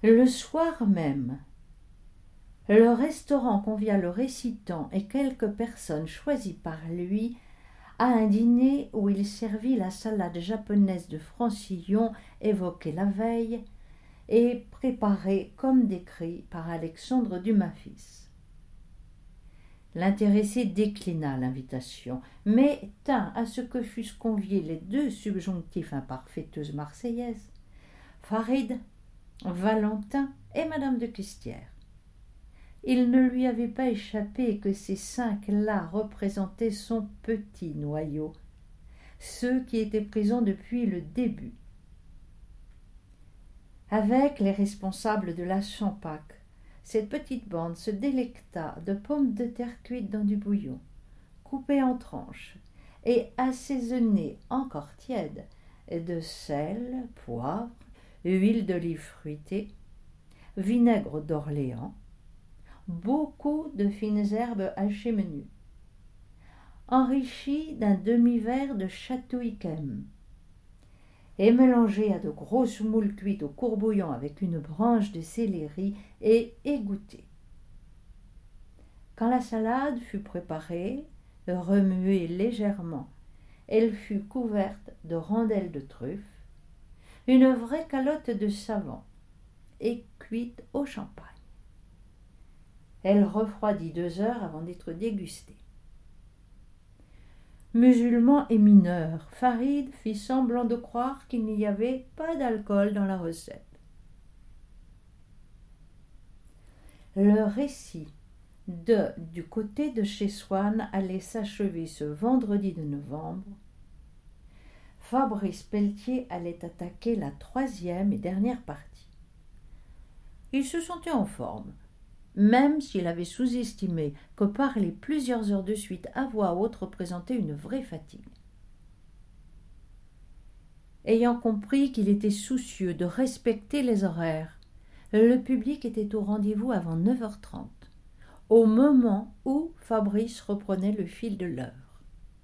Le soir même, le restaurant convia le récitant et quelques personnes choisies par lui à un dîner où il servit la salade japonaise de Francillon évoquée la veille et préparée comme décrit par Alexandre Dumas fils. L'intéressé déclina l'invitation, mais tint à ce que fussent conviés les deux subjonctifs imparfaiteuses marseillaises, Farid, Valentin et madame de Custières. Il ne lui avait pas échappé que ces cinq-là représentaient son petit noyau, ceux qui étaient présents depuis le début. Avec les responsables de la Champac, cette petite bande se délecta de pommes de terre cuites dans du bouillon, coupées en tranches et assaisonnées encore tièdes de sel, poivre, huile d'olive fruitée, vinaigre d'Orléans, beaucoup de fines herbes hachées menues, enrichies d'un demi-verre de château-yquem et mélangées à de grosses moules cuites au courbouillon avec une branche de céleri et égouttées. Quand la salade fut préparée, remuée légèrement, elle fut couverte de rondelles de truffes, une vraie calotte de savon, et cuite au champagne. Elle refroidit 2 heures avant d'être dégustée. Musulman et mineur, Farid fit semblant de croire qu'il n'y avait pas d'alcool dans la recette. Le récit du côté de chez Swann allait s'achever ce vendredi de novembre. Fabrice Pelletier allait attaquer la 3e et dernière partie. Il se sentait en forme, même s'il avait sous-estimé que parler plusieurs heures de suite à voix haute représentait une vraie fatigue. Ayant compris qu'il était soucieux de respecter les horaires, le public était au rendez-vous avant 9h30, au moment où Fabrice reprenait le fil de l'heure.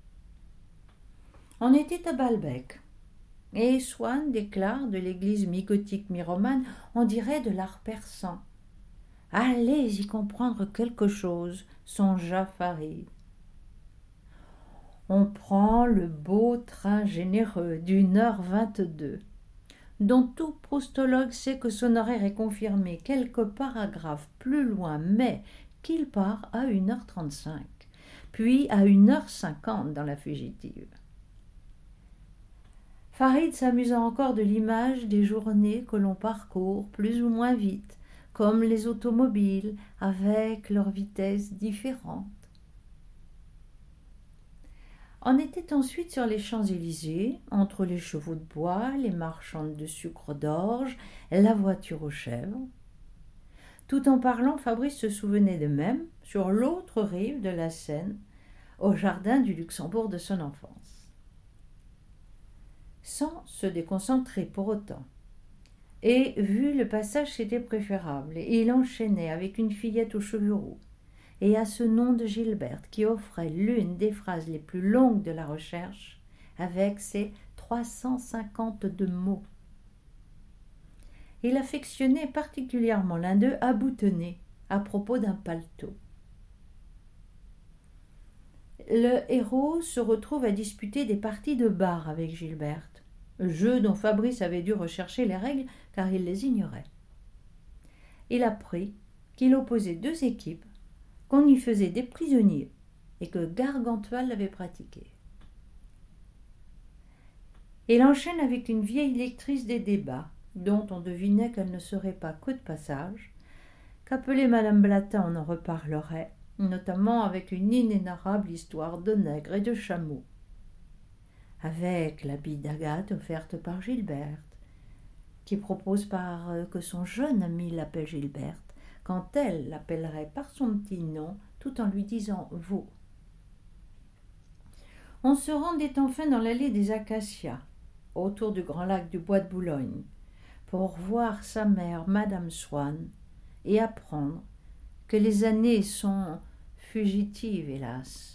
On était à Balbec, et Swann déclare de l'église mi-gothique mi-romane, on dirait de l'art persan. Allez y comprendre quelque chose, songea Farid. On prend le beau train généreux d'1h22, dont tout prostologue sait que son horaire est confirmé quelques paragraphes plus loin, mais qu'il part à 1h35, puis à 1h50 dans la fugitive. Farid s'amusa encore de l'image des journées que l'on parcourt plus ou moins vite, comme les automobiles, avec leurs vitesses différentes. On était ensuite sur les Champs-Élysées, entre les chevaux de bois, les marchandes de sucre d'orge, la voiture aux chèvres. Tout en parlant, Fabrice se souvenait de même, sur l'autre rive de la Seine, au jardin du Luxembourg de son enfance. Sans se déconcentrer pour autant. Et vu le passage, c'était préférable, et il enchaînait avec une fillette aux cheveux roux, et à ce nom de Gilberte, qui offrait l'une des phrases les plus longues de la recherche, avec ses 352 mots. Il affectionnait particulièrement l'un d'eux aboutonné, à propos d'un paletot. Le héros se retrouve à disputer des parties de bar avec Gilberte, jeu dont Fabrice avait dû rechercher les règles car il les ignorait. Il apprit qu'il opposait 2 équipes, qu'on y faisait des prisonniers et que Gargantua l'avait pratiqué. Il enchaîne avec une vieille lectrice des débats, dont on devinait qu'elle ne serait pas que de passage, qu'appelée Madame Blatin on en reparlerait, notamment avec une inénarrable histoire de nègres et de chameaux, avec l'habit d'Agathe offerte par Gilberte, qui propose que son jeune ami l'appelle Gilberte, quand elle l'appellerait par son petit nom, tout en lui disant « vous ». On se rendait enfin dans l'allée des Acacias, autour du grand lac du Bois de Boulogne, pour voir sa mère, Madame Swann, et apprendre que les années sont fugitives, hélas.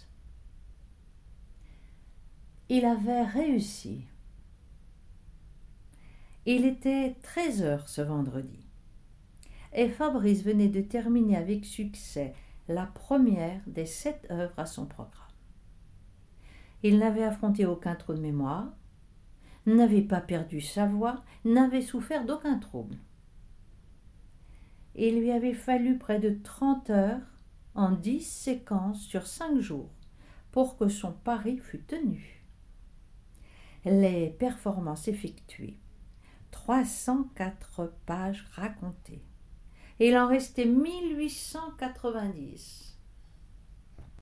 Il avait réussi. Il était 13h ce vendredi. et Fabrice venait de terminer avec succès la première des 7 œuvres à son programme. Il n'avait affronté aucun trou de mémoire, n'avait pas perdu sa voix, n'avait souffert d'aucun trouble. Il lui avait fallu près de 30 heures en 10 séquences sur 5 jours pour que son pari fût tenu. Les performances effectuées, 304 pages racontées. Il en restait 1890.